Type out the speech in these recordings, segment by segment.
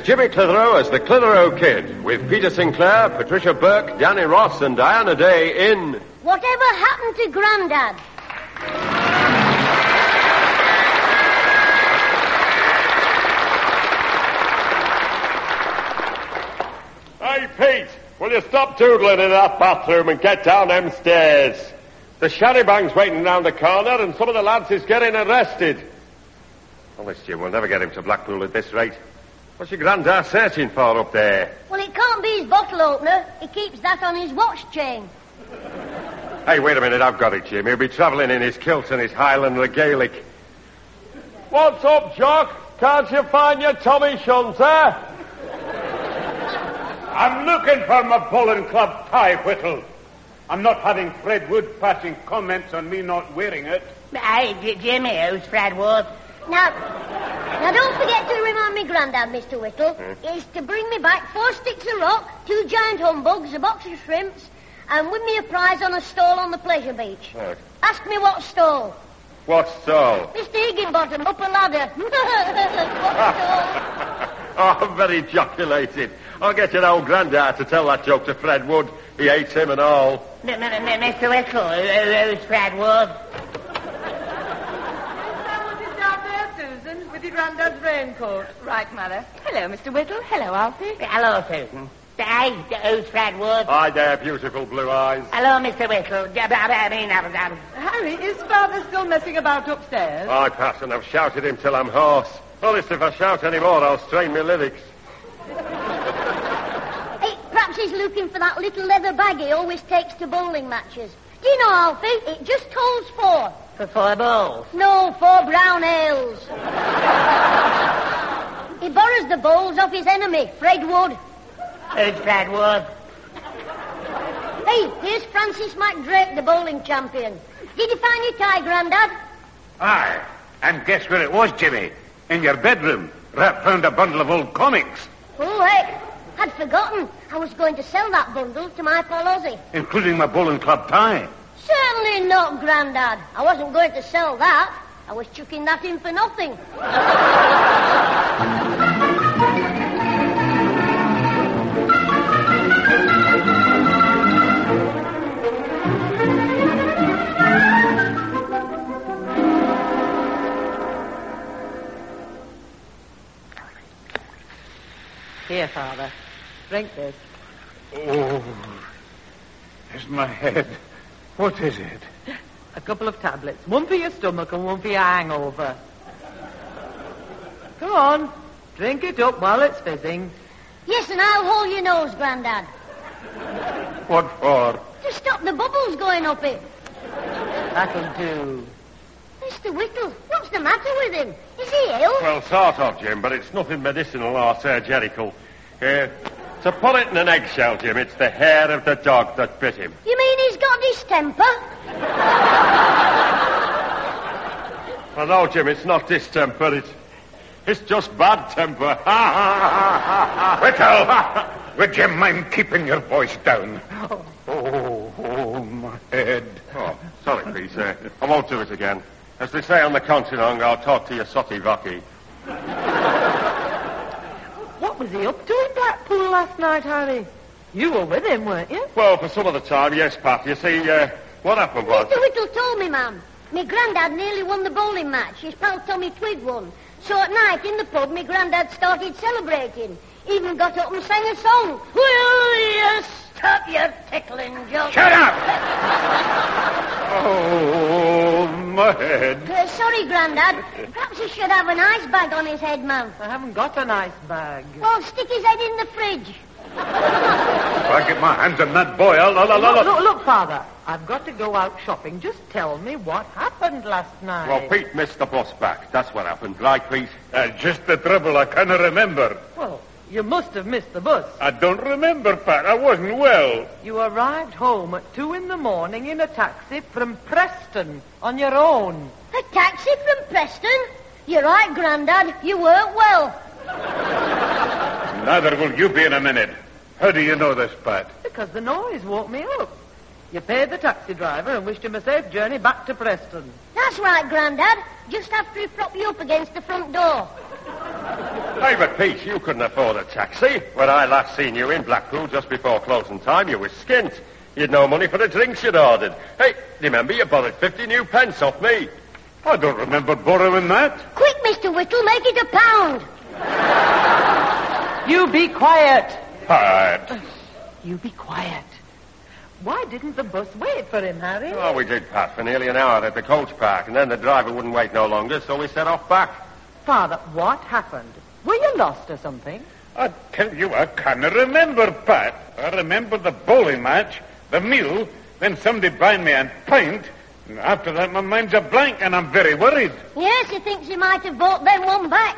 Jimmy Clitheroe as the Clitheroe Kid, with Peter Sinclair, Patricia Burke, Danny Ross, and Diana Day in... Whatever Happened to Grandad? Hey, Pete, will you stop toodling in that bathroom and get down them stairs? The shanny-bang's waiting round the corner and some of the lads is getting arrested. Well, this Jim will never get him to Blackpool at this rate. What's your granddad searching for up there? Well, it can't be his bottle opener. He keeps that on his watch chain. Hey, wait a minute, I've got it, Jim. He'll be travelling in his kilt and his Highland regalic. What's up, Jock? Can't you find your Tommy Shunter? I'm looking for my Bowling Club tie, Whittle. I'm not having Fred Wood passing comments on me not wearing it. Hey, Jimmy, who's Fred Wood? Now don't forget to remind me, Grandad, Mr. Whittle, is to bring me back 4 sticks of rock, 2 giant humbugs, a box of shrimps, and win me a prize on a stall on the pleasure beach. Right. Ask me what stall. What stall? Mr. Higginbottom, up a ladder. What stall? Oh, very joculated. I'll get your old granddad to tell that joke to Fred Wood. He hates him and all. Mr. Whittle, who's Fred Wood? With your granddad's raincoat. Right, Mother. Hello, Mr. Whittle. Hello, Alfie. Hello, Susan. Hey, who's Fred Wood? Hi there, beautiful blue eyes. Hello, Mr. Whittle. Harry, is Father still messing about upstairs? I pass and I've shouted him till I'm hoarse. Honest, if I shout any more, I'll strain my lyrics. Hey, perhaps he's looking for that little leather bag he always takes to bowling matches. Do you know, Alfie, it just holds 4. For 4 bowls? No, 4 brown ales. He borrows the bowls off his enemy, Fred Wood. Who's Fred Wood? Hey, here's Francis McDrake, the bowling champion. Did you find your tie, Grandad? Aye. And guess where it was, Jimmy? In your bedroom, wrapped round a bundle of old comics. Oh, heck. I'd forgotten. I was going to sell that bundle to my pal Ozzy. Including my Bowling Club tie. Certainly not, Grandad. I wasn't going to sell that. I was chucking that in for nothing. Here, Father. Drink this. Oh, there's my head. What is it? A couple of tablets. One for your stomach and one for your hangover. Come on. Drink it up while it's fizzing. Yes, and I'll hold your nose, Grandad. What for? To stop the bubbles going up it. That'll do. Mr. Whittle, what's the matter with him? Is he ill? Well, sort of, Jim, but it's nothing medicinal or surgical. To put it in an eggshell, Jim, it's the hair of the dog that bit him. You mean he's got distemper? Well, no, Jim, it's not distemper. It's just bad temper. Whittle! Would you mind keeping your voice down? Oh, my head. Oh, sorry, Pete. I won't do it again. As they say on the continent, I'll talk to you sotty vocky. What was he up to in Blackpool last night, Harry? You were with him, weren't you? Well, for some of the time, yes, Pat. You see, what happened was... Mr. Whittle told me, ma'am. Me Grandad nearly won the bowling match. His pal Tommy Twig won. So at night in the pub, me Grandad started celebrating. Even got up and sang a song. Will you stop your tickling, Joe? Shut up! Oh, my head. Sorry, Grandad. Perhaps he should have an ice bag on his head, ma'am. I haven't got an ice bag. Well, stick his head in the fridge. If I get my hands on that boy, I'll... Look, Father. I've got to go out shopping. Just tell me what happened last night. Well, Pete missed the bus back. That's what happened. Right, Pete? Just the trouble. I can't remember. Well, you must have missed the bus. I don't remember, Pat. I wasn't well. You arrived home at 2 a.m. in a taxi from Preston on your own. A taxi from Preston? You're right, Grandad. You weren't well. Neither will you be in a minute. How do you know this, Pat? Because the noise woke me up. You paid the taxi driver and wished him a safe journey back to Preston. That's right, Grandad. Just after he propped you up against the front door. Hey, but Pete, you couldn't afford a taxi. When I last seen you in Blackpool just before closing time, you was skint. You'd no money for the drinks you'd ordered. Hey, remember you borrowed 50 new pence off me? I don't remember borrowing that. Quick, Mr. Whittle, make it £1. You be quiet. Pat. You be quiet. Why didn't the bus wait for him, Harry? Oh, we did, Pat, for nearly an hour at the coach park, and then the driver wouldn't wait no longer, so we set off back. Father, what happened? Were you lost or something? I tell you, I can't remember, Pat. I remember the bowling match, the meal, then somebody buying me a pint. And after that, my mind's a blank, and I'm very worried. Yes, he thinks he might have bought them one back.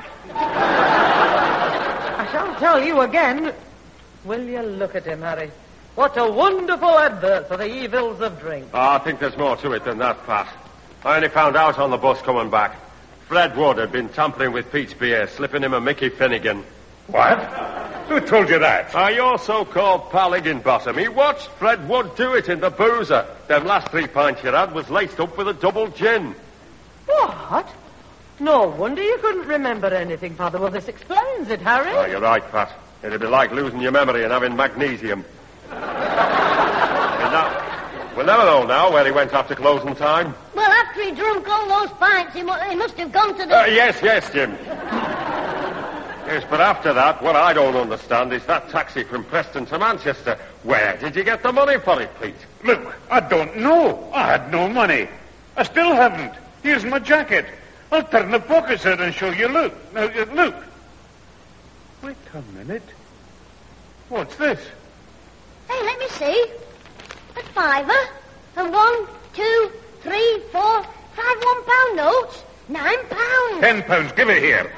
I shan't tell you again. Will you look at him, Harry? What a wonderful advert for the evils of drink. Oh, I think there's more to it than that, Pat. I only found out on the bus coming back. Fred Wood had been tampering with Pete's beer, slipping him a Mickey Finnegan. What? Who told you that? Your so-called pal Higginbottom. He watched Fred Wood do it in the boozer. Them last 3 pints you had was laced up with a double gin. What? No wonder you couldn't remember anything, Father. Well, this explains it, Harry. Oh, you're right, Pat. It'd be like losing your memory and having magnesium. We'll never know now where he went after closing time. Well, after he drunk all those pints, he must have gone to the... Yes, Jim. Yes, but after that, what I don't understand is that taxi from Preston to Manchester. Where did you get the money for it, Pete? Look, I don't know. I had no money. I still haven't. Here's my jacket. I'll turn the pockets out and show you. Look. Now, look. Wait a minute. What's this? Hey, let me see. A fiver. And 1, 2, 3, 4, 5 £1 notes. £9. £10. Give it here.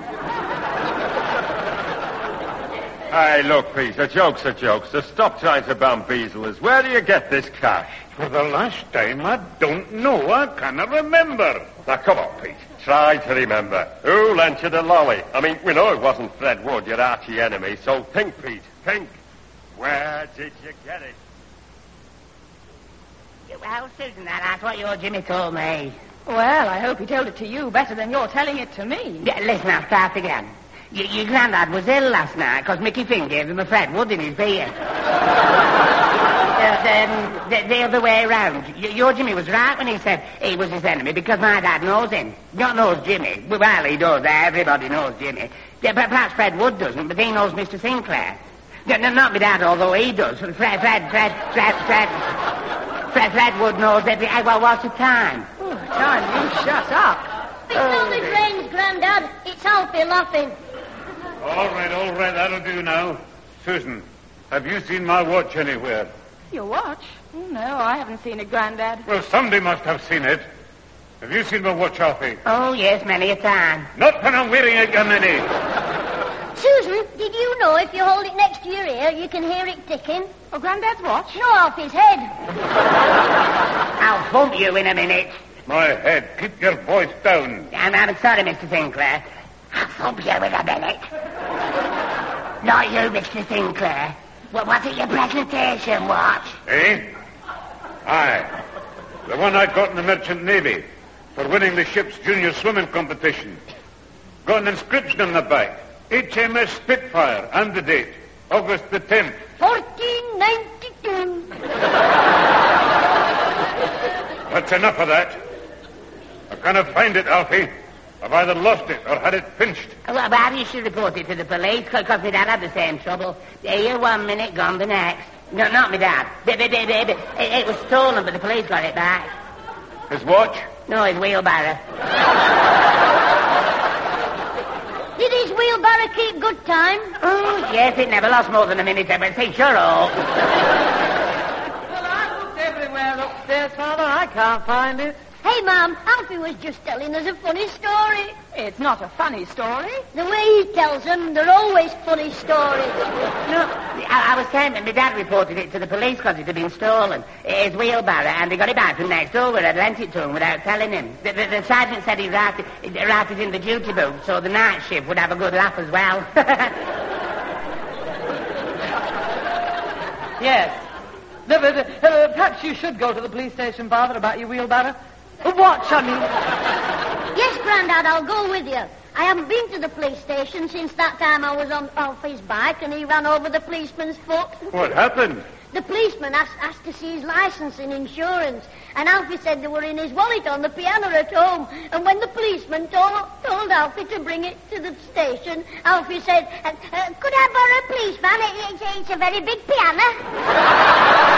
Hey, look, Pete, a joke's a joke, so stop trying to bamboozle us. Where do you get this cash? For the last time, I don't know. I cannot remember. Now, come on, Pete. Try to remember. Who lent you the lolly? I mean, we know it wasn't Fred Wood, your archie enemy, so think, Pete, think. Where did you get it? Well, Susan, that's what your Jimmy told me. Well, I hope he told it to you better than you're telling it to me. Yeah, listen, I'll start again. Your granddad was ill last night because Mickey Finn gave him a Fred Wood in his beer. The other way around. Your Jimmy was right when he said he was his enemy because my dad knows him. Not knows Jimmy. Well, he does. Everybody knows Jimmy. Yeah, but perhaps Fred Wood doesn't, but he knows Mr. Sinclair. No, not my dad, although he does. Fred Wood knows every... Well, what's the time? Oh, time, you shut up. It's only brains, Grandad. It's Alfie laughing. All right, that'll do now. Susan, have you seen my watch anywhere? Your watch? Oh, no, I haven't seen it, Grandad. Well, somebody must have seen it. Have you seen my watch, Alfie? Oh, yes, many a time. Not when I'm wearing it, Gunny. Susan, did you know if you hold it next to your ear, you can hear it ticking? Oh, Grandad's watch? No, Alfie's head. I'll thump you in a minute. My head, keep your voice down. I'm sorry, Mr. Sinclair. I'll thump you in a minute. Not you, Mr. Sinclair. Well, was it your presentation watch? Eh? Aye. The one I got in the Merchant Navy for winning the ship's junior swimming competition. Got an inscription on the back. HMS Spitfire, and the date, August the 10th. 1492. That's enough of that. I cannot find it, Alfie. I've either lost it or had it pinched. Well, but you should report it to the police, because my dad had the same trouble. Here 1 minute, gone the next. No, not my dad. It was stolen, but the police got it back. His watch? No, his wheelbarrow. Did his wheelbarrow keep good time? Oh, yes, it never lost more than a minute, but say, sure all. Well, I looked everywhere upstairs, Father. I can't find it. Hey, Mum, Alfie was just telling us a funny story. It's not a funny story. The way he tells them, they're always funny stories. No, I was saying that my dad reported it to the police because it had been stolen. His wheelbarrow, and they got it back from next door where I'd lent it to him without telling him. The sergeant said he'd write it in the duty book so the night shift would have a good laugh as well. Yes. No, but, perhaps you should go to the police station, Father, about your wheelbarrow. Watch, I mean. Yes, Grandad, I'll go with you. I haven't been to the police station since that time I was off his bike and he ran over the policeman's foot. What happened? The policeman asked to see his license and insurance, and Alfie said they were in his wallet on the piano at home. And when the policeman told Alfie to bring it to the station, Alfie said, could I borrow a policeman? It's a very big piano.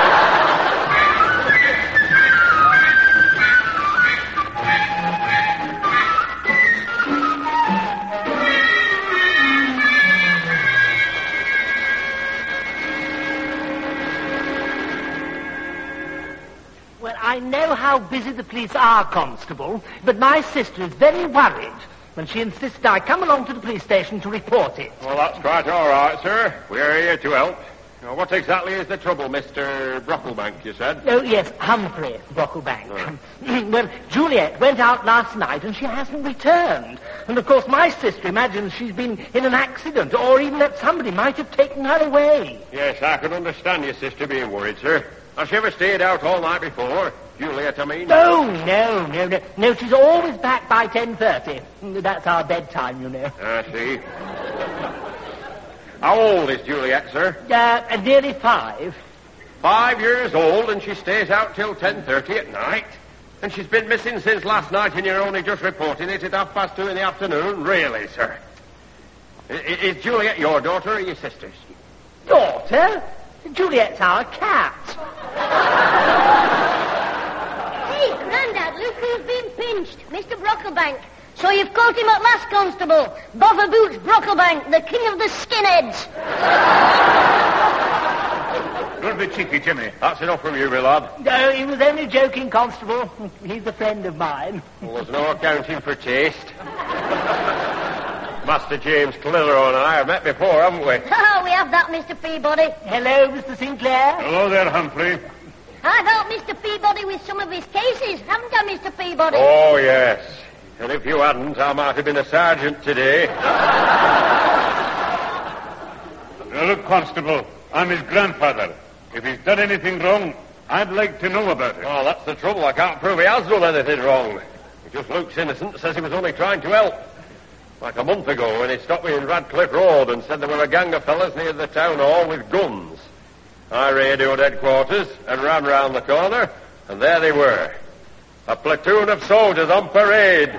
Well, I know how busy the police are, Constable, but my sister is very worried when she insisted I come along to the police station to report it. Well, that's quite all right, sir. We're here to help. Now, what exactly is the trouble, Mr. Brocklebank, you said? Oh, yes, Humphrey Brocklebank. Well, Juliet went out last night and she hasn't returned. And, of course, my sister imagines she's been in an accident or even that somebody might have taken her away. Yes, I can understand your sister being worried, sir. Has she ever stayed out all night before? Juliet, I mean? No, she's always back by 10:30. That's our bedtime, you know. I see. How old is Juliet, sir? Nearly 5. 5 years old, and she stays out till 10:30 at night? And she's been missing since last night, and you're only just reporting it at 2:30 in the afternoon? Really, sir? Is Juliet your daughter or your sister's? Daughter? Juliet's our cat. Hey, Grandad, look who's been pinched. Mr. Brocklebank. So you've caught him at last, Constable. Bother Boots Brocklebank, the king of the skinheads. Don't be cheeky, Jimmy. That's enough from you, my lad. No, he was only joking, Constable. He's a friend of mine. Well, there's no accounting for taste. Master James Clitheroe and I have met before, haven't we? Oh, we have that, Mr. Peabody. Hello, Mr. Sinclair. Hello there, Humphrey. I've helped Mr. Peabody with some of his cases, haven't I, Mr. Peabody? Oh, yes. And if you hadn't, I might have been a sergeant today. Now, look, Constable, I'm his grandfather. If he's done anything wrong, I'd like to know about it. Oh, that's the trouble. I can't prove he has done anything wrong. He just looks innocent, says he was only trying to help. Like a month ago when he stopped me in Radcliffe Road and said there were a gang of fellas near the town hall with guns. I radioed headquarters and ran round the corner, and there they were. A platoon of soldiers on parade.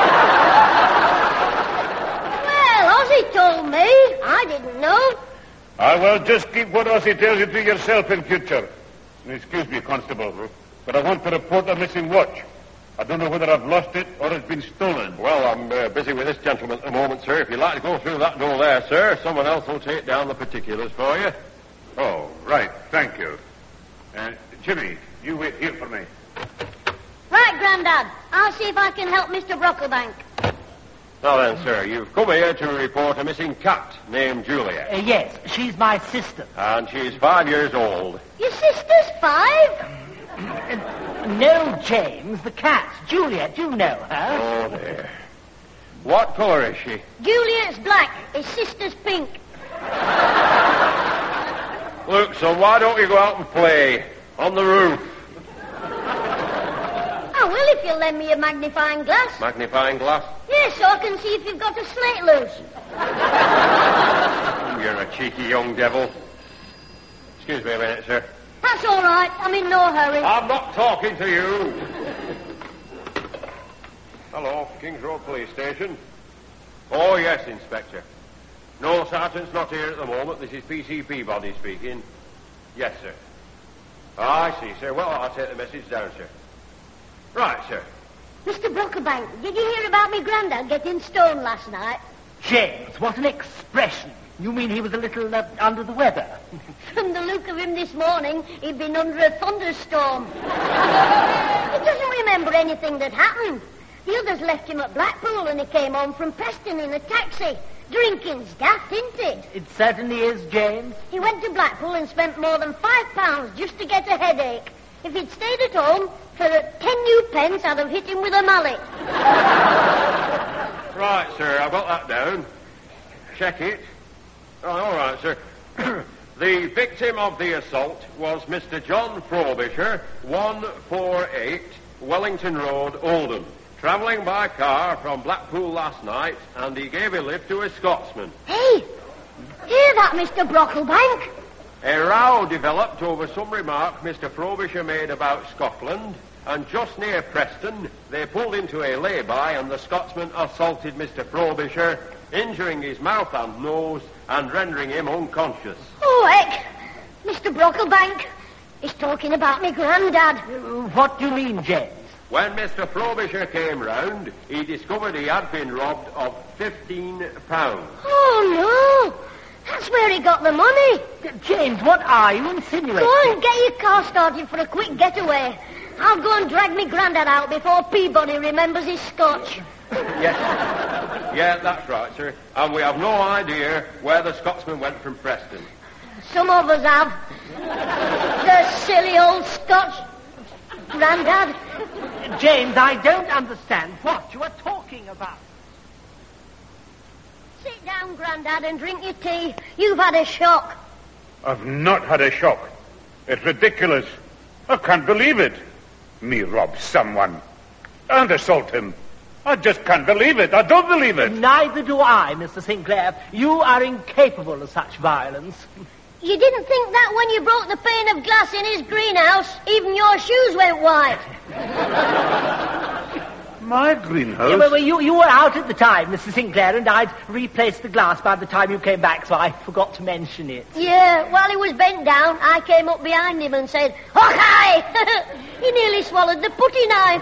Well, Ozzy told me. I didn't know. Well, just keep what Ozzy tells you to yourself in future. Excuse me, Constable, but I want to report a missing watch. I don't know whether I've lost it or it's been stolen. Well, I'm busy with this gentleman at the moment, sir. If you'd like to go through that door there, sir, someone else will take down the particulars for you. Oh, right. Thank you. Jimmy, you wait here for me. Right, Grandad. I'll see if I can help Mr. Brocklebank. Now then, sir, you've come here to report a missing cat named Juliet. Yes, she's my sister. And she's 5 years old. Your sister's 5? No, James, the cat. Juliet, you know her. Oh, dear. What colour is she? Juliet's black. His sister's pink. Look, son, why don't you go out and play on the roof? I will if you'll lend me a magnifying glass. Magnifying glass? Yes, so I can see if you've got a slate loose. You're a cheeky young devil. Excuse me a minute, sir. That's all right. I'm in no hurry. I'm not talking to you. Hello, Kings Road Police Station. Oh, yes, Inspector. No, Sergeant's not here at the moment. This is PC Peabody speaking. Yes, sir. I see, sir. Well, I'll take the message down, sir. Right, sir. Mr. Brocklebank, did you hear about me Grandad getting stoned last night? James, what an expression. You mean he was a little under the weather? From the look of him this morning, he'd been under a thunderstorm. He doesn't remember anything that happened. The others left him at Blackpool and he came home from Preston in a taxi. Drinking's daft, isn't it? It certainly is, James. He went to Blackpool and spent more than £5 just to get a headache. If he'd stayed at home, for 10 new pence, I'd have hit him with a mallet. Right, sir, I've got that down. Check it. Oh, all right, sir. The victim of the assault was Mr. John Frobisher, 148 Wellington Road, Oldham. travelling by car from Blackpool last night, and he gave a lift to a Scotsman. Hey, hear that, Mr. Brocklebank? A row developed over some remark Mr. Frobisher made about Scotland, and just near Preston, they pulled into a lay-by, and the Scotsman assaulted Mr. Frobisher, injuring his mouth and nose, and rendering him unconscious. Oh, heck! Mr. Brocklebank is talking about me granddad. What do you mean, James? When Mr. Frobisher came round, he discovered he had been robbed of £15. Oh, no! That's where he got the money. James, what are you insinuating? Go and get your car started for a quick getaway. I'll go and drag me granddad out before Peabody remembers his scotch. Yes. Yeah, that's right, sir. And we have no idea where the Scotsman went from Preston. Some of us have. The silly old Scotch. Grandad. James, I don't understand what you are talking about. Sit down, Grandad, and drink your tea. You've had a shock. I've not had a shock. It's ridiculous. I can't believe it. Me rob someone and assault him. I just can't believe it. I don't believe it. Neither do I, Mr. Sinclair. You are incapable of such violence. You didn't think that when you broke the pane of glass in his greenhouse, even your shoes went white. My greenhouse? Yeah, well, you were out at the time, Mr. Sinclair, and I'd replaced the glass by the time you came back, so I forgot to mention it. Yeah, while he was bent down, I came up behind him and said, "Hawkeye!" He nearly swallowed the putty knife.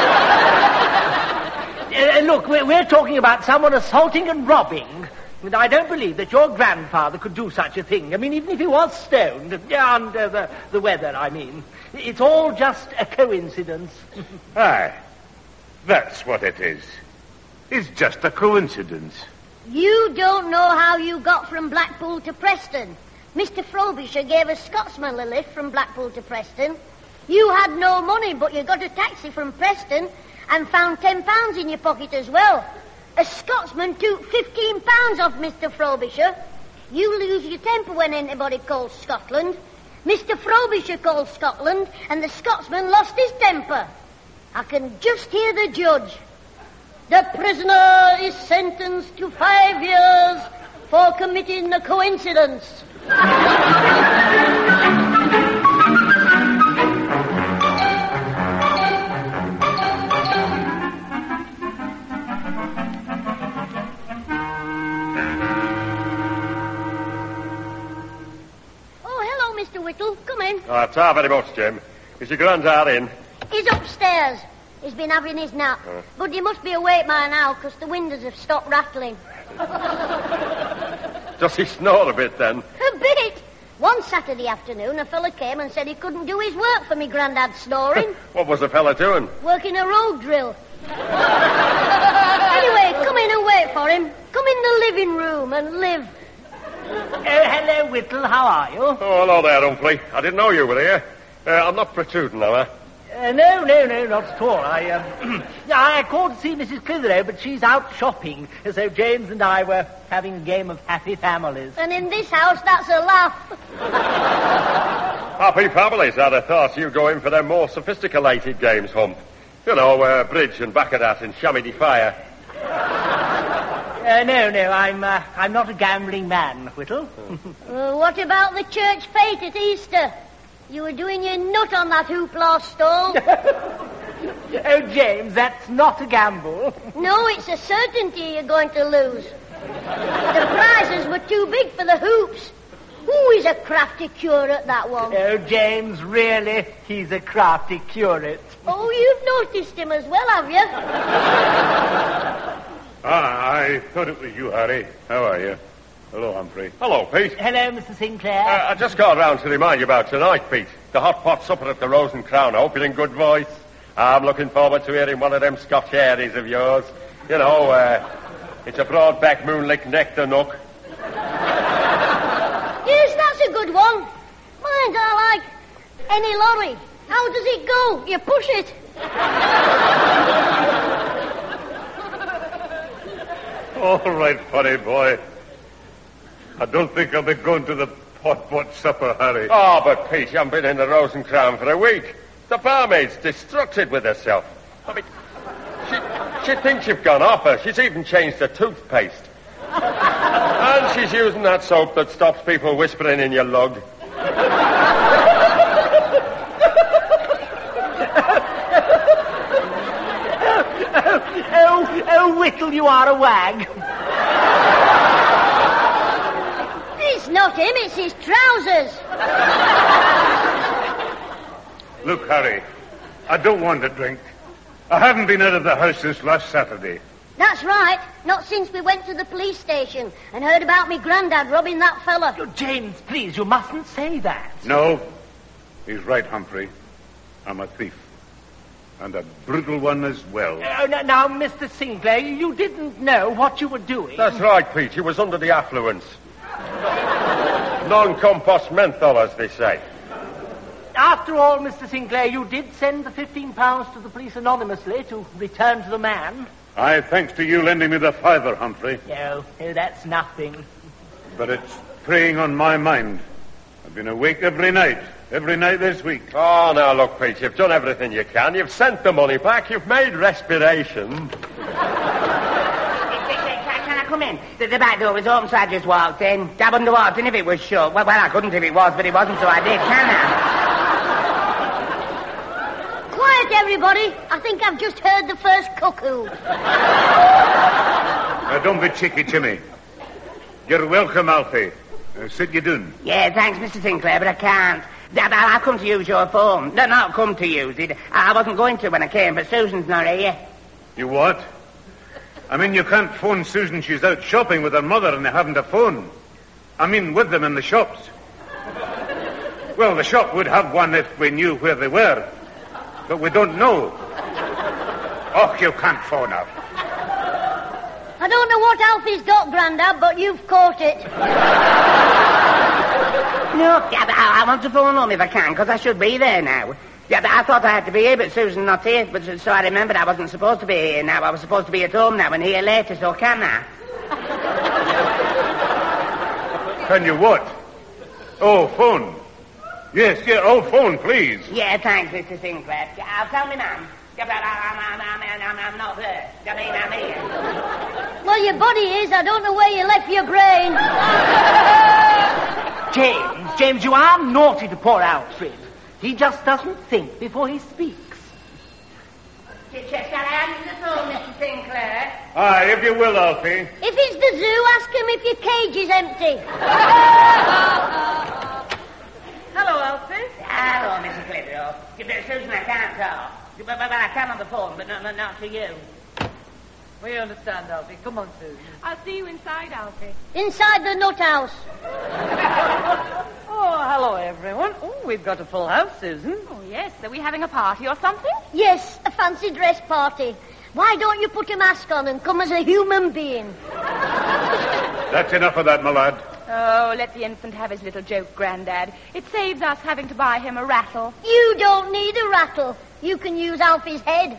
Look, we're talking about someone assaulting and robbing. And I don't believe that your grandfather could do such a thing. I mean, even if he was stoned, under the weather, I mean. It's all just a coincidence. Aye, that's what it is. It's just a coincidence. You don't know how you got from Blackpool to Preston. Mr. Frobisher gave a Scotsman a lift from Blackpool to Preston. You had no money, but you got a taxi from Preston and found £10 in your pocket as well. A Scotsman took £15 off Mr. Frobisher. You lose your temper when anybody calls Scotland. Mr. Frobisher called Scotland, and the Scotsman lost his temper. I can just hear the judge. The prisoner is sentenced to 5 years for committing a coincidence. Come in. It's not very much, Jim. Is your granddad in? He's upstairs. He's been having his nap. But he must be awake by now, because the windows have stopped rattling. Does he snore a bit, then? A bit. One Saturday afternoon, a fella came and said he couldn't do his work for me granddad snoring. What was the fella doing? Working a road drill. Anyway, come in and wait for him. Come in the living room and live. Hello, Whittle. How are you? Oh, hello there, Humphrey. I didn't know you were here. I'm not protruding, am I? No, not at all. I called to see Mrs. Clitheroe, but she's out shopping, so James and I were having a game of Happy Families. And in this house, that's a laugh. Happy Families? I'd have thought you'd go in for them more sophisticated games, Hump. You know, bridge and baccarat and chamois de fire. No, I'm not a gambling man, Whittle. What about the church fete at Easter? You were doing your nut on that hoopla stall. Oh, James, that's not a gamble. No, it's a certainty you're going to lose. The prizes were too big for the hoops. Who is a crafty curate, that one? Oh, James, really, he's a crafty curate. Oh, you've noticed him as well, have you? I thought it was you, Harry. How are you? Hello, Humphrey. Hello, Pete. Hello, Mr. Sinclair. I just got round to remind you about tonight, Pete. The hot pot supper at the Rose and Crown. I hope you're in good voice. I'm looking forward to hearing one of them Scotch airies of yours. You know, it's a broad-back moonlick nectar nook. Yes, that's a good one. Mind, I like any lorry. How does it go? You push it. All right, funny boy. I don't think I'll be going to the pot supper, Harry. Oh, but Pete, you haven't been in the Rose and Crown for a week. The barmaid's distracted with herself. I mean, She thinks you've gone off her. She's even changed her toothpaste. And she's using that soap that stops people whispering in your lug. Oh, Whittle, you are a wag. It's not him, it's his trousers. Look, Harry, I don't want to drink. I haven't been out of the house since last Saturday. That's right. Not since we went to the police station and heard about me granddad robbing that fella. Oh, James, please, you mustn't say that. No, he's right, Humphrey. I'm a thief. And a brutal one as well. Now, Mr. Sinclair, you didn't know what you were doing. That's right, Pete. He was under the affluence. Non-compost menthol, as they say. After all, Mr. Sinclair, you did send the £15 to the police anonymously to return to the man. Aye, thanks to you lending me the £5, Humphrey. No, that's nothing. But it's preying on my mind. I've been awake every night this week. Oh, now, look, Pete, you've done everything you can. You've sent the money back. You've made respiration. Can I come in? The back door was open, so I just walked in. I wouldn't have walked in if it was shut. Well, I couldn't if it was, but it wasn't, so I did, can I? Quiet, everybody. I think I've just heard the first cuckoo. Now, don't be cheeky, Jimmy. You're welcome, Alfie. Sit you down. Yeah, thanks, Mr. Sinclair, but I can't. I'll come to use your phone. No, not come to use it. I wasn't going to when I came, but Susan's not here. You what? I mean, you can't phone Susan. She's out shopping with her mother and they haven't a phone. I mean, with them in the shops. Well, the shop would have one if we knew where they were. But we don't know. Oh, you can't phone her. I don't know what Alfie's got, Grandad, but you've caught it. No, I want to phone home if I can, because I should be there now. Yeah, I thought I had to be here, but Susan's not here. But so I remembered I wasn't supposed to be here now. I was supposed to be at home now and here later, so can I? Can you what? Oh, phone. Yes, phone, please. Yeah, thanks, Mr. Sinclair. I'll tell me, ma'am. I'm not there. I'm here. Well, your body is. I don't know where you left your brain. James, you are naughty to poor Alfred. He just doesn't think before he speaks. Shall I answer the phone, Mr. Sinclair? Aye, if you will, Alfie. If it's the zoo, ask him if your cage is empty. Hello, Alfie. Hello, Mrs. Clitheroe. Susan, I can't talk. But I can on the phone, but not to you. We understand, Alfie. Come on, Susan. I'll see you inside, Alfie. Inside the nut house. Oh, hello, everyone. Oh, we've got a full house, Susan. Oh, yes. Are we having a party or something? Yes, a fancy dress party. Why don't you put a mask on and come as a human being? That's enough of that, my lad. Oh, let the infant have his little joke, Grandad. It saves us having to buy him a rattle. You don't need a rattle. You can use Alfie's head.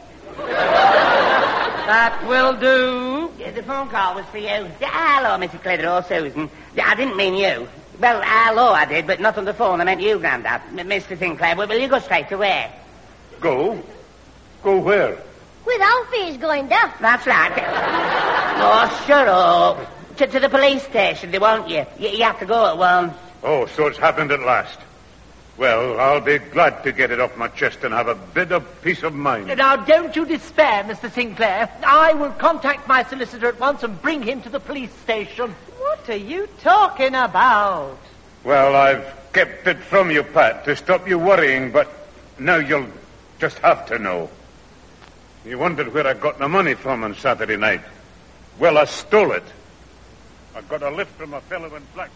That will do. Yeah, the phone call was for you. Hello, Mrs. Clitheroe, Susan. I didn't mean you. Well, hello, I did, but not on the phone. I meant you, Grandad. Mr. Sinclair, will you go straight away? Go? Go where? With Alfie, he's going daft. That's right. Oh, shut up. To the police station, they won't you? You have to go at once. Oh, so it's happened at last. Well, I'll be glad to get it off my chest and have a bit of peace of mind. Now, don't you despair, Mr. Sinclair. I will contact my solicitor at once and bring him to the police station. What are you talking about? Well, I've kept it from you, Pat, to stop you worrying, but now you'll just have to know. You wondered where I got the money from on Saturday night. Well, I stole it. I got a lift from a fellow in Blackpool.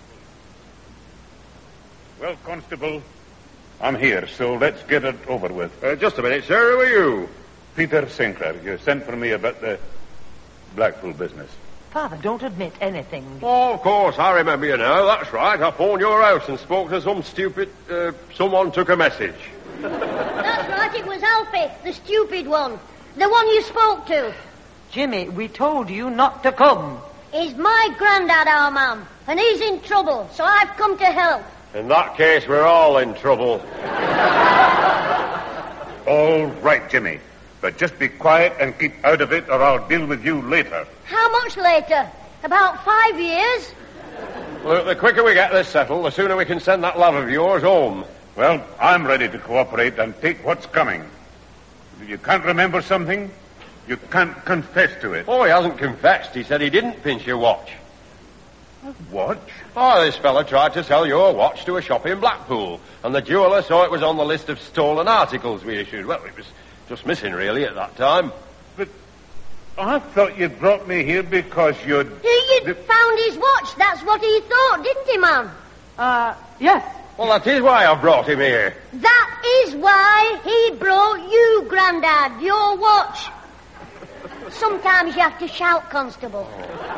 Well, Constable, I'm here, so let's get it over with. Just a minute, sir. Who are you? Peter Sinclair, you sent for me about the Blackpool business. Father, don't admit anything. Oh, of course, I remember you now. That's right. I phoned your house and spoke to some stupid... someone took a message. That's right, it was Alfie, the stupid one. The one you spoke to. Jimmy, we told you not to come. He's my granddad, our man, and he's in trouble, so I've come to help. In that case, we're all in trouble. All right, Jimmy. But just be quiet and keep out of it, or I'll deal with you later. How much later? About 5 years? Look, the quicker we get this settled, the sooner we can send that love of yours home. Well, I'm ready to cooperate and take what's coming. If you can't remember something, you can't confess to it. Oh, he hasn't confessed. He said he didn't pinch your watch. Watch? Oh, this fella tried to sell your watch to a shop in Blackpool, and the jeweller saw it was on the list of stolen articles we issued. Well, it was just missing, really, at that time. But I thought you brought me here because you'd found his watch. That's what he thought, didn't he, man? Yes. Well, that is why I brought him here. That is why he brought you, Grandad, your watch. Sometimes you have to shout, Constable.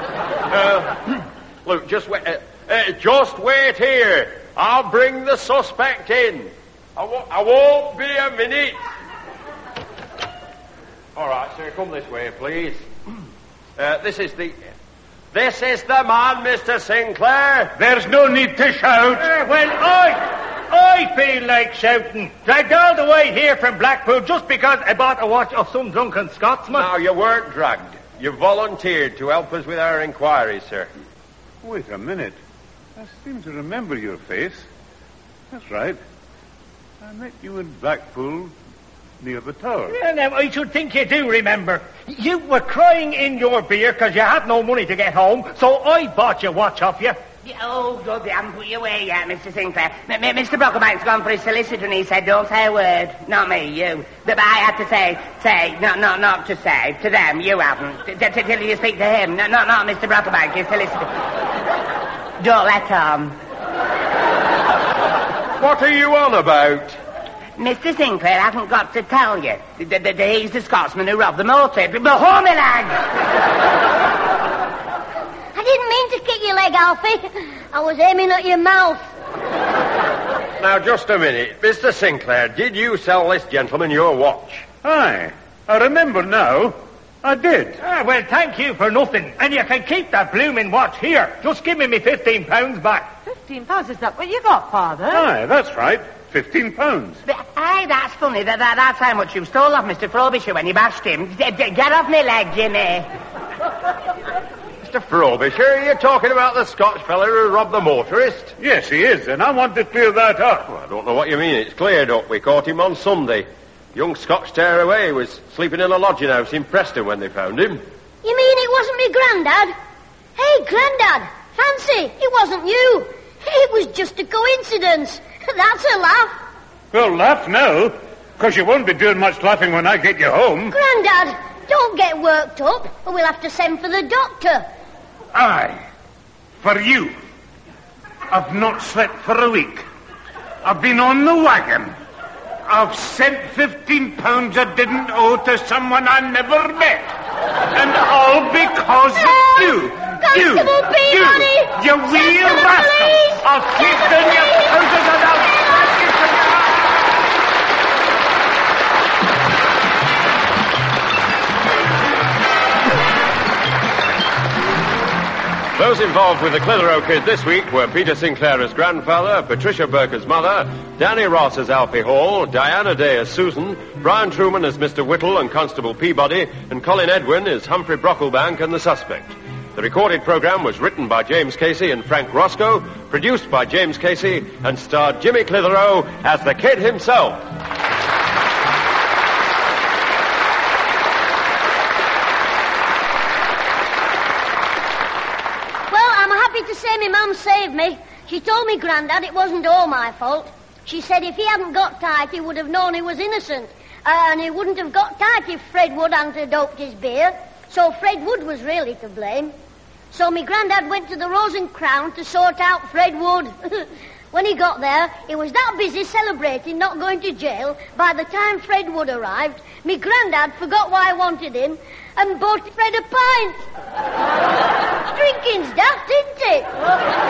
Look, just wait here. I'll bring the suspect in. I won't be a minute. All right, sir, come this way, please. This is the man, Mr. Sinclair. There's no need to shout. I feel like shouting. Dragged all the way here from Blackpool just because I bought a watch of some drunken Scotsman. Now, you weren't dragged. You volunteered to help us with our inquiries, sir. Wait a minute. I seem to remember your face. That's right. I met you in Blackpool near the tower. Yeah, now, I should think you do remember. You were crying in your beer because you had no money to get home, so I bought your watch off you. Oh, good, they haven't put you away yet, Mr. Sinclair. Mr. Brocklebank's gone for his solicitor and he said, don't say a word. Not me, you. But I had to say, not to say. To them, you haven't. Till you speak to him. Not Mr. Brocklebank, his solicitor. Don't let on. What are you on about? Mr. Sinclair hasn't got to tell you that he's the Scotsman who robbed the motor. Behold me, lad! I didn't mean to kick your leg, Alfie. I was aiming at your mouth. Now, just a minute. Mr. Sinclair, did you sell this gentleman your watch? Aye, I remember now. I did. Well, thank you for nothing. And you can keep that blooming watch here. Just give me £15 back. £15, is that what you got, Father? Aye, that's right. £15. Hey, that's funny. That's how much you stole off Mr. Frobisher when you bashed him. Get off me leg, Jimmy. Mr. Frobisher, are you talking about the Scotch fella who robbed the motorist? Yes, he is, and I want to clear that up. Well, I don't know what you mean. It's cleared up. We caught him on Sunday. Young Scotch tearaway was sleeping in a lodging house in Preston when they found him. You mean it wasn't me Grandad? Hey, Grandad, fancy, it wasn't you. It was just a coincidence. That's a laugh. Well, laugh now, because you won't be doing much laughing when I get you home. Grandad, don't get worked up, or we'll have to send for the doctor. Aye, for you. I've not slept for a week. I've been on the wagon. I've sent £15 I didn't owe to someone I never met. And all because of you. Constable Peabody! You wee rascal! I'll take down your trousers and I'll smash you from your house. Those involved with the Clitheroe Kid this week were Peter Sinclair as grandfather, Patricia Burke as mother, Danny Ross as Alfie Hall, Diana Day as Susan, Brian Truman as Mr. Whittle and Constable Peabody, and Colin Edwin as Humphrey Brocklebank and the suspect. The recorded program was written by James Casey and Frank Roscoe, produced by James Casey, and starred Jimmy Clitheroe as the Kid himself. To say my mum saved me. She told me, Grandad, it wasn't all my fault. She said if he hadn't got tight, he would have known he was innocent. And he wouldn't have got tight if Fred Wood hadn't doped his beer. So Fred Wood was really to blame. So me Grandad went to the Rose and Crown to sort out Fred Wood. When he got there, he was that busy celebrating not going to jail. By the time Fred Wood arrived, me Grandad forgot why I wanted him and bought Fred a pint. Drinking's daft, isn't it?